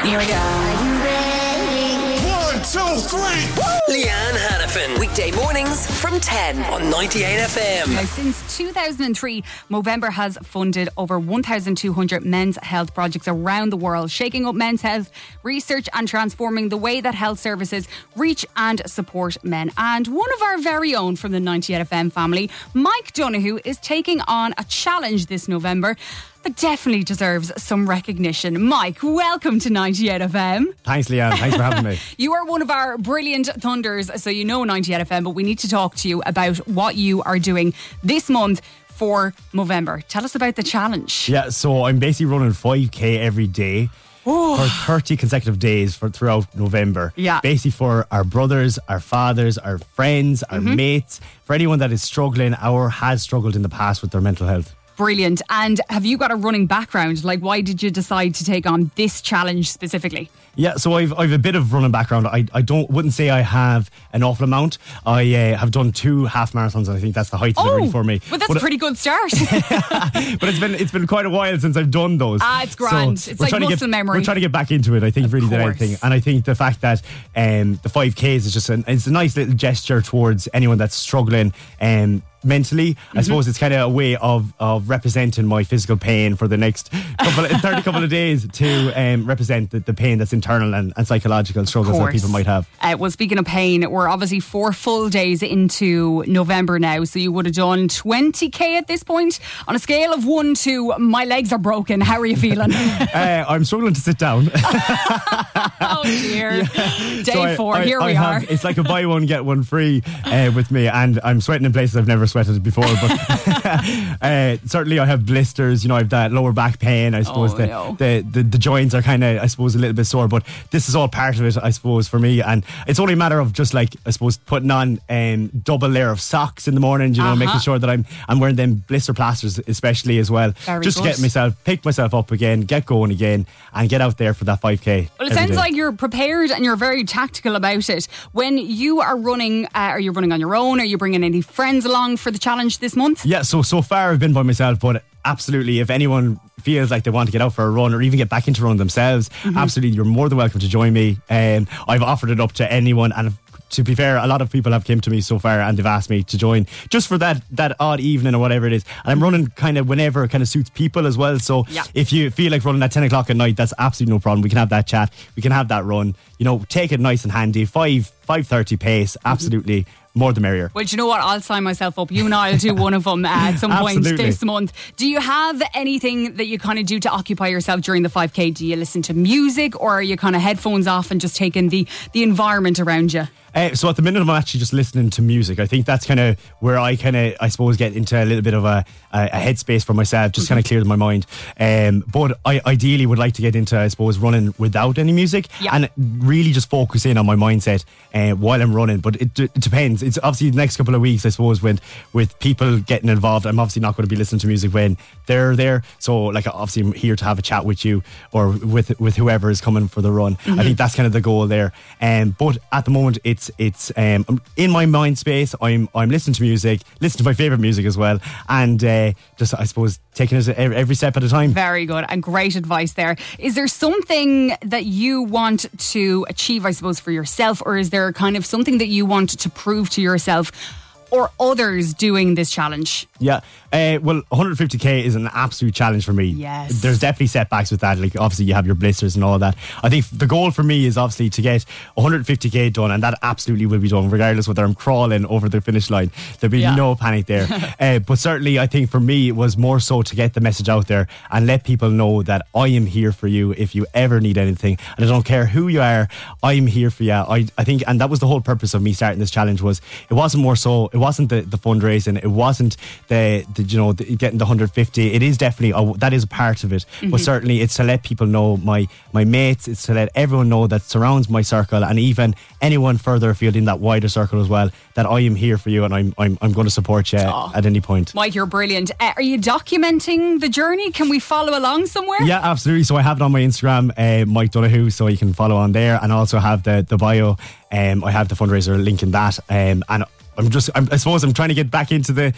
Here we go. Are you ready? 1, 2, 3. Leanne Hannafin. Weekday mornings from 10 on 98 FM. Now, since 2003, Movember has funded over 1,200 men's health projects around the world, shaking up men's health research and transforming the way that health services reach and support men. And one of our very own from the 98 FM family, Mike Donoghue, is taking on a challenge this November that definitely deserves some recognition. Mike, welcome to 98 FM. Thanks, Leanne. Thanks for having me. You are one of our brilliant Thunders, so you know 98 FM, but we need to talk to you about what you are doing this month for Movember. Tell us about the challenge. Yeah, so I'm basically running 5k every day. For 30 consecutive days throughout November. Yeah. Basically for our brothers, our fathers, our friends, our mates, for anyone that is struggling or has struggled in the past with their mental health. Brilliant. And have you got a running background? Like, why did you decide to take on this challenge specifically? Yeah, so I've a bit of running background. I wouldn't say I have an awful amount. I have done 2 half marathons, and I think that's the height of it really for me. Well, that's a pretty good start. But it's been quite a while since I've done those. It's grand. So it's like muscle memory. We're trying to get back into it, I think, really than anything. And I think the fact that the 5Ks is just it's a nice little gesture towards anyone that's struggling mentally. I suppose it's kind of a way of representing my physical pain for the next 30 couple of days to represent the pain that's internal and psychological struggles that people might have. Well, speaking of pain, we're obviously 4 full days into November now, so you would have done 20k at this point. On a scale of 1 to my legs are broken, how are you feeling? I'm struggling to sit down. Oh dear. Yeah. Day 4, here we are. It's like a buy one get one free with me, and I'm sweating in places I've never sweated before, but certainly I have blisters, I have that lower back pain. I suppose the joints are kind of, I suppose, a little bit sore, but this is all part of it, I suppose, for me. And it's only a matter of just, like, I suppose, putting on double layer of socks in the morning, making sure that I'm wearing them blister plasters especially as well. Just to pick myself up again, get going again, and get out there for that 5k. Well, it sounds like you're prepared and you're very tactical about it. When you are running, are you running on your own? Are you bringing any friends along for the challenge this month? Yeah, so far I've been by myself, but absolutely, if anyone feels like they want to get out for a run or even get back into running themselves, absolutely, you're more than welcome to join me. I've offered it up to anyone, and to be fair, a lot of people have come to me so far and they've asked me to join just for that odd evening or whatever it is. And I'm running kind of whenever it kind of suits people as well. So if you feel like running at 10 o'clock at night, that's absolutely no problem. We can have that chat. We can have that run. Take it nice and handy. 5:30 pace. Absolutely. More the merrier. Well, do you know what? I'll sign myself up. You and I'll do one of them at some point this month. Do you have anything that you kind of do to occupy yourself during the 5k? Do you listen to music, or are you kind of headphones off and just taking the environment around you? So at the minute I'm actually just listening to music. I think that's kind of where I suppose get into a little bit of a headspace for myself, just kind of clear my mind. But I ideally would like to get into, I suppose, running without any music and really just focus in on my mindset while I'm running. But it depends. It's obviously the next couple of weeks, I suppose, with people getting involved, I'm obviously not going to be listening to music when they're there. So, like, obviously I'm here to have a chat with you or with whoever is coming for the run. I think that's kind of the goal there. But at the moment it's in my mind space. I'm listening to music, listening to my favourite music as well, and just, I suppose, taking it every step at a time. Very good and great advice there. Is there something that you want to achieve, I suppose, for yourself, or is there kind of something that you want to prove to yourself or others doing this challenge? Yeah, well, 150k is an absolute challenge for me. Yes. There's definitely setbacks with that. Like, obviously you have your blisters and all of that. I think the goal for me is obviously to get 150k done, and that absolutely will be done regardless whether I'm crawling over the finish line. There'll be no panic there. But certainly I think for me it was more so to get the message out there and let people know that I am here for you if you ever need anything, and I don't care who you are, I'm here for you. I think, and that was the whole purpose of me starting this challenge. Was it wasn't the fundraising, it wasn't the getting the 150. It is definitely that is a part of it, but certainly it's to let people know, my mates, it's to let everyone know that surrounds my circle, and even anyone further afield in that wider circle as well, that I am here for you, and I'm going to support you at any point. Mike, you're brilliant. Are you documenting the journey? Can we follow along somewhere? Yeah, absolutely. So I have it on my Instagram, Mike Donoghue, so you can follow on there, and also have the bio. I have the fundraiser link in that, and I suppose I'm trying to get back into the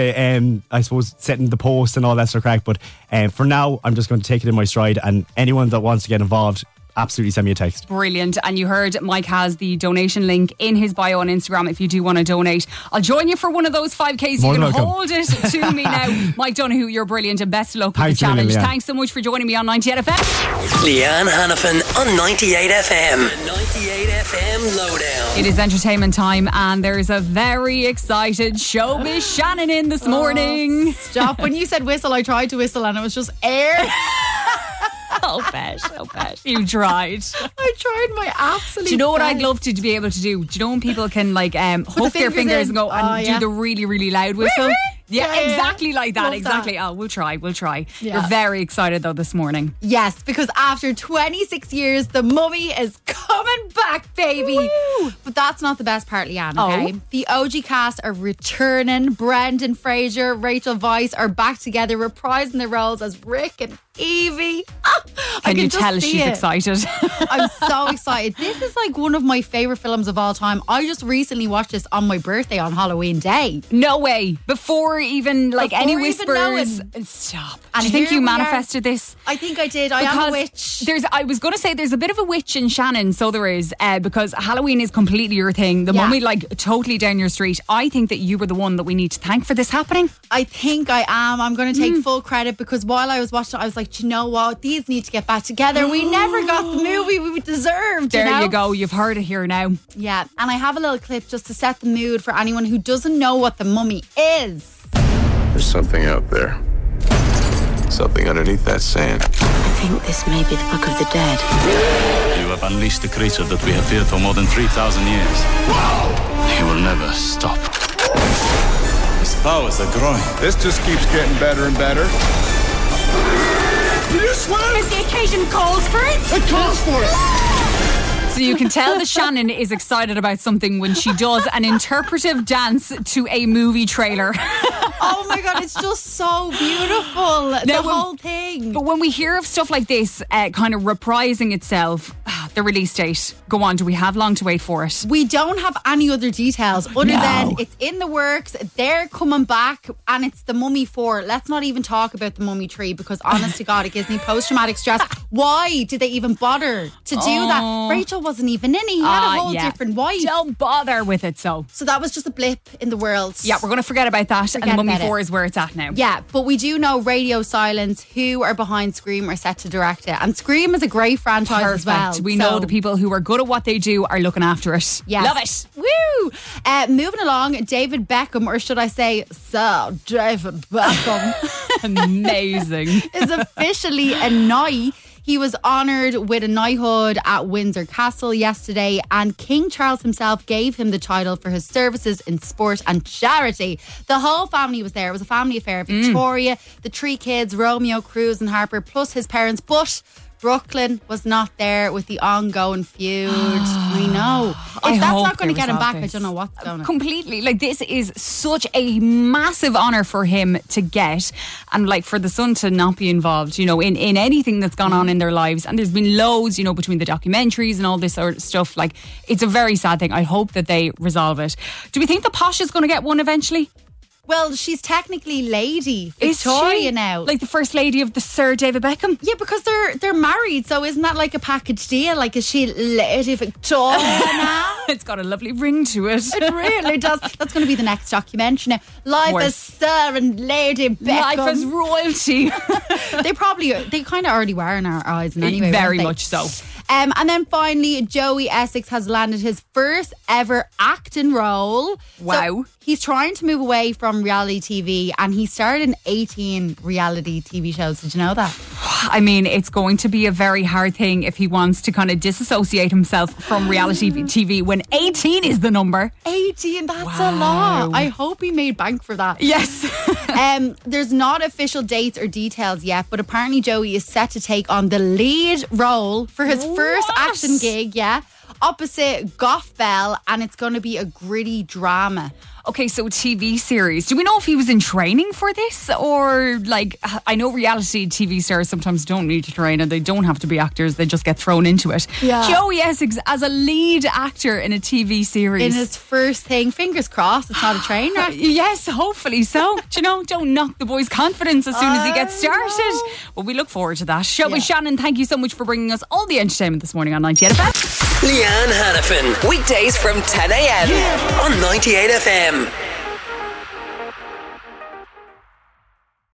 I suppose setting the post and all that sort of crack, but for now I'm just going to take it in my stride, and anyone that wants to get involved, absolutely send me a text. Brilliant. And you heard Mike has the donation link in his bio on Instagram if you do want to donate. I'll join you for one of those 5Ks. More you can welcome. hold it to me now. Mike Donoghue, you're brilliant and best of luck with the challenge. Thanks so much for joining me on 98 FM. Leanne Hannafin on 98 FM. The 98 FM Lowdown. It is entertainment time and there's a very excited Showbiz Shannon in this morning. Stop. When you said whistle, I tried to whistle and it was just air. Oh, bet. You tried. I tried my absolute Do you know what best. I'd love to be able to do? Do you know when people can hook their fingers and go and do the really, really loud whistle? Yeah, exactly like that. Love exactly. that. Oh, we'll try. Yeah. You're very excited though this morning. Yes, because after 26 years, the Mummy is coming back, baby. Woo! But that's not the best part, Leanne, okay? Oh. The OG cast are returning. Brendan Fraser, Rachel Weisz are back together, reprising their roles as Rick and Evie. Can you tell she's excited? I'm so excited. This is like one of my favourite films of all time. I just recently watched this on my birthday on Halloween Day. No way. Before even any Before even whispers. knowing. Stop. And Do you think here you we are. manifested this? I think I did. I am a witch. I was going to say there's a bit of a witch in Shannon, so there is, because Halloween is completely your thing. The Mummy, totally down your street. I think that you were the one that we need to thank for this happening. I think I am. I'm going to take full credit because while I was watching it, I was like, do you know what? These need to get back together. We never got the movie we deserved. There you go. You've heard it here now. Yeah. And I have a little clip just to set the mood for anyone who doesn't know what the Mummy is. There's something out there. Something underneath that sand. I think this may be the Book of the Dead. You have unleashed a creature that we have feared for more than 3,000 years. He will never stop. His powers are growing. This just keeps getting better and better. Did you swim? If the occasion calls for it. It calls for it. So you can tell that Shannon is excited about something when she does an interpretive dance to a movie trailer. Oh my God, it's just so beautiful. The whole thing. But when we hear of stuff like this kind of reprising itself, the release date, go on, do we have long to wait for it? We don't have any other details other than it's in the works. They're coming back and it's the Mummy 4. Let's not even talk about the Mummy 3 because honest to God, it gives me post-traumatic stress. Why did they even bother to do that? Rachel wasn't even in it. He had a whole different wife. Don't bother with it, so that was just a blip in the world. yeah, we're going to forget about that. And the Mummy 4 is where it's at now. Yeah, but we do know Radio Silence, who are behind Scream, are set to direct it. And Scream is a great franchise as well. We know the people who are good at what they do are looking after it. Yes. Love it. Woo! Moving along, David Beckham, or should I say Sir David Beckham, Amazing. is officially a knight. He was honoured with a knighthood at Windsor Castle yesterday, and King Charles himself gave him the title for his services in sport and charity. The whole family was there. It was a family affair. Victoria, the 3 kids, Romeo, Cruz and Harper, plus his parents. But Brooklyn was not there with the ongoing feud. I know. If that's not going to get him back, I don't know what's going on. Completely. This is such a massive honour for him to get, and for the son to not be involved, in anything that's gone on in their lives. And there's been loads, between the documentaries and all this sort of stuff. It's a very sad thing. I hope that they resolve it. Do we think the Posh is going to get one eventually? Well, she's technically Lady Victoria now. Like the First Lady of the Sir David Beckham? Yeah, because they're married, so isn't that like a package deal? Is she Lady Victoria now? It's got a lovely ring to it. It really does. That's going to be the next documentary now. Life as Sir and Lady Beckham. Life as royalty. They kind of already were in our eyes in any way. Very much so. And then finally, Joey Essex has landed his first ever acting role. Wow. So he's trying to move away from reality TV, and he starred in 18 reality TV shows. Did you know that? I mean, it's going to be a very hard thing if he wants to kind of disassociate himself from reality TV when 18 is the number. 18, that's a lot. I hope he made bank for that. Yes. There's not official dates or details yet, but apparently Joey is set to take on the lead role for his first action gig, opposite Gough Bell, and it's going to be a gritty drama. Okay, so TV series. Do we know if he was in training for this? Or, like, I know reality TV stars sometimes don't need to train and they don't have to be actors. They just get thrown into it. Yeah. Joey Essex as a lead actor in a TV series. In his first thing, fingers crossed, it's not a train wreck. Yes, hopefully so. Do you know, don't knock the boy's confidence as soon as he gets started. Well, we look forward to that. Shannon, thank you so much for bringing us all the entertainment this morning on 98 FM. Leanne Hannafin, weekdays from 10 a.m. on 98 FM.